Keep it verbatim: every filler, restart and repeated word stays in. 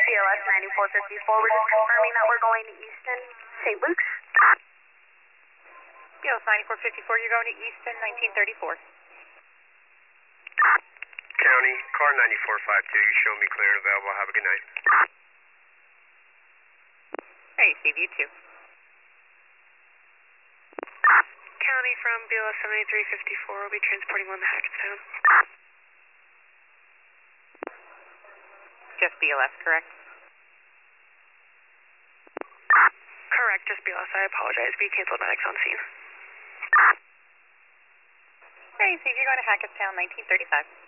B L S ninety-four fifty-four. We're just confirming that we're going to Easton, Saint Luke's. B L S ninety-four fifty-four, you're going to Easton, nineteen thirty-four. County, car ninety-four five two, you show me clear and available. Have a good night. Hey, Steve, you too. County from B L S seventy-three fifty-four, we'll be transporting one to Hackettstown. Just B L S, correct? Correct, just B L S. I apologize. We canceled medics on scene. Hey, Steve, you're going to Hackettstown, nineteen thirty-five.